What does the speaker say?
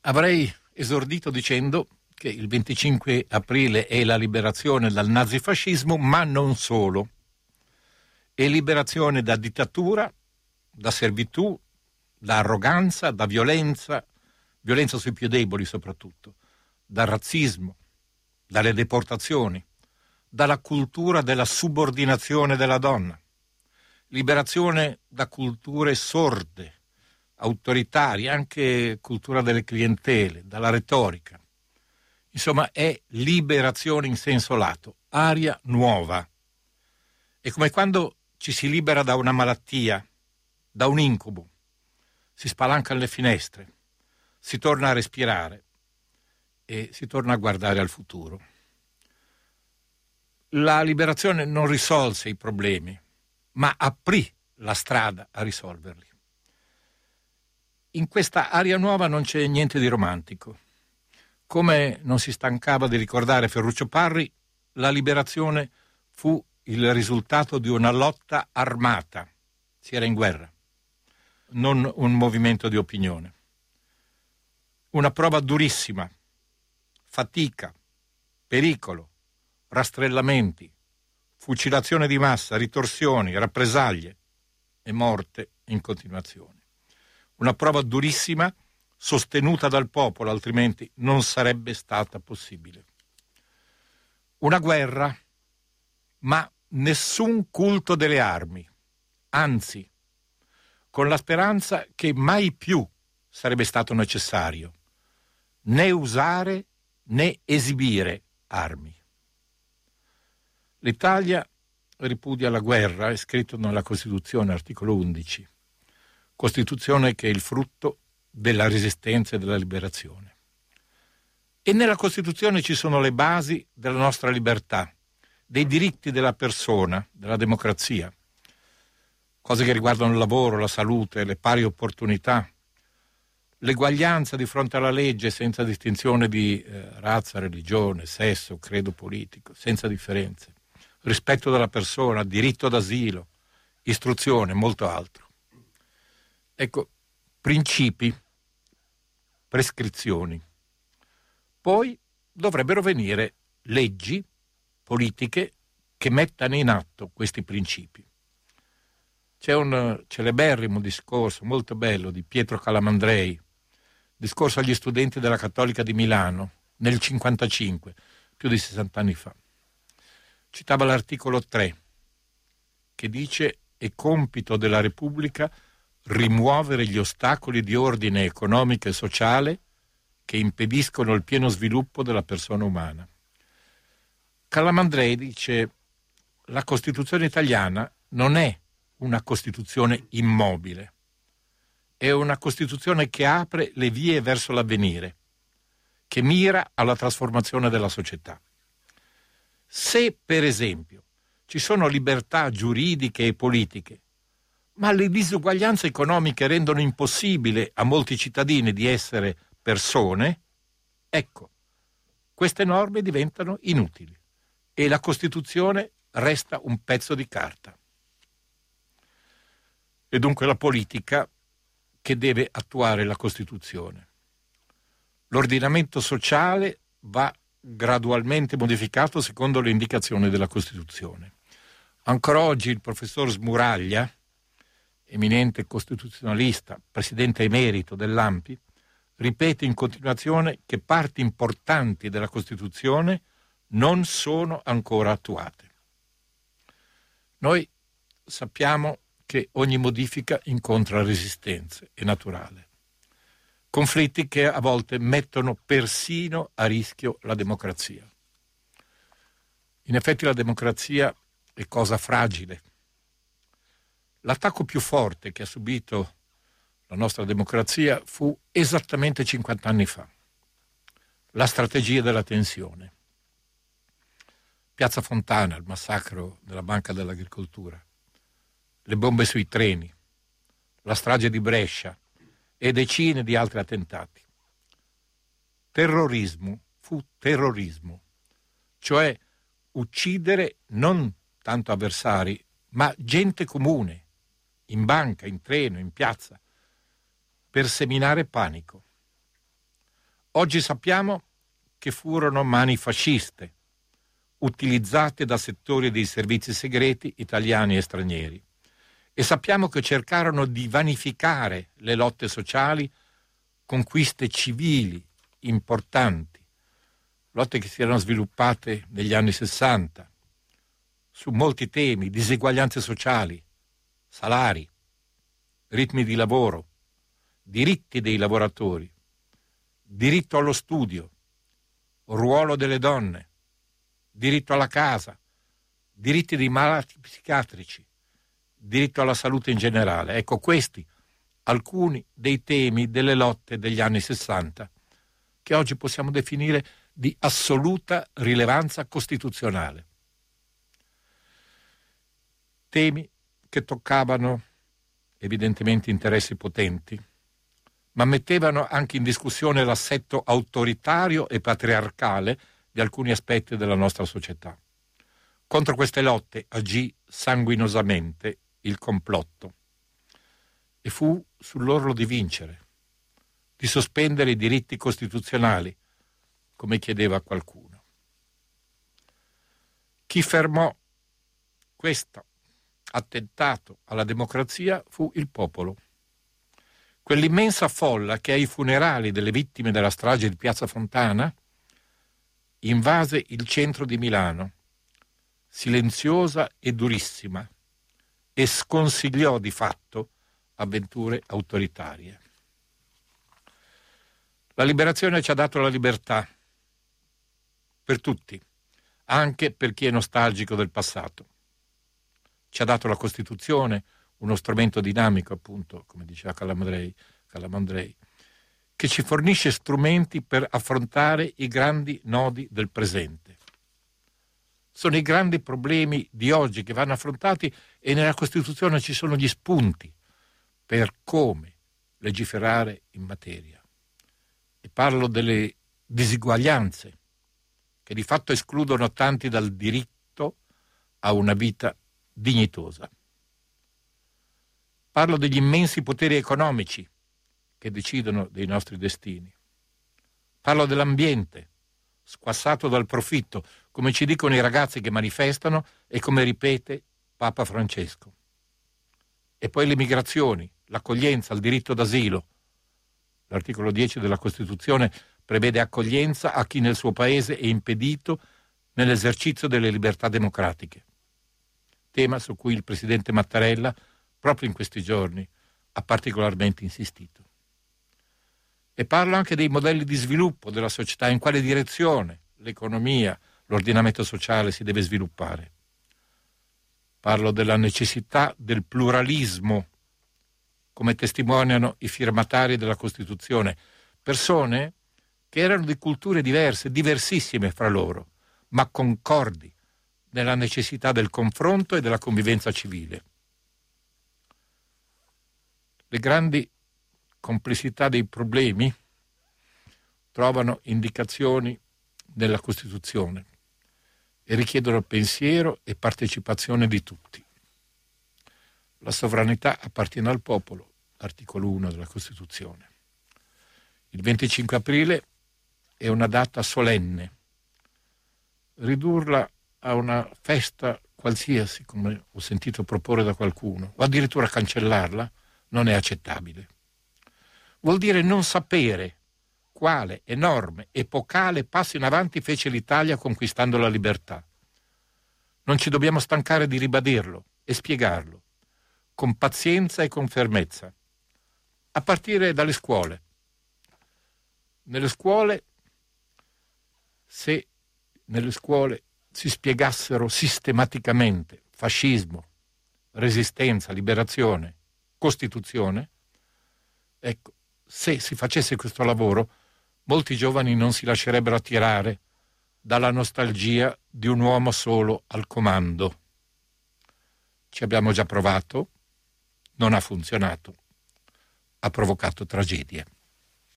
Avrei esordito dicendo che il 25 aprile è la liberazione dal nazifascismo, ma non solo. È liberazione da dittatura, da servitù, da arroganza, da violenza sui più deboli soprattutto, dal razzismo, dalle deportazioni, dalla cultura della subordinazione della donna. Liberazione da culture sorde, autoritarie, anche cultura delle clientele, dalla retorica. Insomma, è liberazione in senso lato, aria nuova. È come quando ci si libera da una malattia, da un incubo. Si spalancano le finestre, si torna a respirare e si torna a guardare al futuro. La liberazione non risolse i problemi, ma aprì la strada a risolverli. In questa aria nuova non c'è niente di romantico. Come non si stancava di ricordare Ferruccio Parri, la liberazione fu il risultato di una lotta armata. Si era in guerra, non un movimento di opinione. Una prova durissima, fatica, pericolo, rastrellamenti, fucilazione di massa, ritorsioni, rappresaglie e morte in continuazione. Una prova durissima sostenuta dal popolo, altrimenti non sarebbe stata possibile. Una guerra, ma nessun culto delle armi, anzi, con la speranza che mai più sarebbe stato necessario né usare né esibire armi. L'Italia ripudia la guerra, è scritto nella Costituzione, articolo 11, Costituzione che è il frutto della resistenza e della liberazione. E nella Costituzione ci sono le basi della nostra libertà, dei diritti della persona, della democrazia, cose che riguardano il lavoro, la salute, le pari opportunità, l'eguaglianza di fronte alla legge senza distinzione di razza, religione, sesso, credo politico, senza differenze, rispetto della persona, diritto d'asilo, istruzione, molto altro. Ecco, principi, prescrizioni. Poi dovrebbero venire leggi, politiche che mettano in atto questi principi. C'è un celeberrimo discorso molto bello di Pietro Calamandrei, discorso agli studenti della Cattolica di Milano nel 1955, più di 60 anni fa. Citava l'articolo 3 che dice: è compito della Repubblica rimuovere gli ostacoli di ordine economico e sociale che impediscono il pieno sviluppo della persona umana. Calamandrei dice: la Costituzione italiana non è una Costituzione immobile, è una Costituzione che apre le vie verso l'avvenire, che mira alla trasformazione della società. Se, per esempio, ci sono libertà giuridiche e politiche, ma le disuguaglianze economiche rendono impossibile a molti cittadini di essere persone, ecco, queste norme diventano inutili e la Costituzione resta un pezzo di carta. E dunque la politica che deve attuare la Costituzione. L'ordinamento sociale va gradualmente modificato secondo le indicazioni della Costituzione. Ancora oggi il professor Smuraglia, eminente costituzionalista, presidente emerito dell'ANPI, ripete in continuazione che parti importanti della Costituzione non sono ancora attuate. Noi sappiamo che ogni modifica incontra resistenze, è naturale. Conflitti che a volte mettono persino a rischio la democrazia. In effetti la democrazia è cosa fragile. L'attacco più forte che ha subito la nostra democrazia fu esattamente 50 anni fa. La strategia della tensione. Piazza Fontana, il massacro della Banca dell'Agricoltura, le bombe sui treni, la strage di Brescia e decine di altri attentati. Terrorismo fu terrorismo, cioè uccidere non tanto avversari, ma gente comune, in banca, in treno, in piazza, per seminare panico. Oggi sappiamo che furono mani fasciste, utilizzate da settori dei servizi segreti italiani e stranieri, e sappiamo che cercarono di vanificare le lotte sociali, conquiste civili importanti, lotte che si erano sviluppate negli anni 60 su molti temi: diseguaglianze sociali, salari, ritmi di lavoro, diritti dei lavoratori, diritto allo studio, ruolo delle donne, diritto alla casa, diritti dei malati psichiatrici, diritto alla salute in generale. Ecco, questi alcuni dei temi delle lotte degli anni 60 che oggi possiamo definire di assoluta rilevanza costituzionale. Temi che toccavano evidentemente interessi potenti, ma mettevano anche in discussione l'assetto autoritario e patriarcale di alcuni aspetti della nostra società. Contro queste lotte agì sanguinosamente il complotto e fu sull'orlo di vincere, di sospendere i diritti costituzionali, come chiedeva qualcuno. Chi fermò questo attentato alla democrazia fu il popolo. Quell'immensa folla che ai funerali delle vittime della strage di Piazza Fontana invase il centro di Milano, silenziosa e durissima, e sconsigliò di fatto avventure autoritarie. La liberazione ci ha dato la libertà per tutti, anche per chi è nostalgico del passato. Ci ha dato la Costituzione, uno strumento dinamico, appunto, come diceva Calamandrei, che ci fornisce strumenti per affrontare i grandi nodi del presente. Sono i grandi problemi di oggi che vanno affrontati, e nella Costituzione ci sono gli spunti per come legiferare in materia. E parlo delle diseguaglianze che di fatto escludono tanti dal diritto a una vita dignitosa. Parlo degli immensi poteri economici che decidono dei nostri destini. Parlo dell'ambiente, squassato dal profitto, come ci dicono i ragazzi che manifestano e come ripete Papa Francesco. E poi le migrazioni, l'accoglienza, il diritto d'asilo. L'articolo 10 della Costituzione prevede accoglienza a chi nel suo paese è impedito nell'esercizio delle libertà democratiche. Tema su cui il presidente Mattarella, proprio in questi giorni, ha particolarmente insistito. E parlo anche dei modelli di sviluppo della società, in quale direzione l'economia, l'ordinamento sociale si deve sviluppare. Parlo della necessità del pluralismo, come testimoniano i firmatari della Costituzione, persone che erano di culture diverse, diversissime fra loro, ma concordi nella necessità del confronto e della convivenza civile. Le grandi complessità dei problemi trovano indicazioni nella Costituzione e richiedono pensiero e partecipazione di tutti. La sovranità appartiene al popolo, articolo 1 della Costituzione. Il 25 aprile è una data solenne. Ridurla a una festa qualsiasi, come ho sentito proporre da qualcuno, o addirittura cancellarla, non è accettabile. Vuol dire non sapere quale enorme, epocale passo in avanti fece l'Italia conquistando la libertà. Non ci dobbiamo stancare di ribadirlo e spiegarlo, con pazienza e con fermezza, a partire dalle scuole. Nelle scuole, se nelle scuole si spiegassero sistematicamente fascismo, resistenza, liberazione, Costituzione, ecco, se si facesse questo lavoro, molti giovani non si lascerebbero attirare dalla nostalgia di un uomo solo al comando. Ci abbiamo già provato, non ha funzionato, ha provocato tragedie.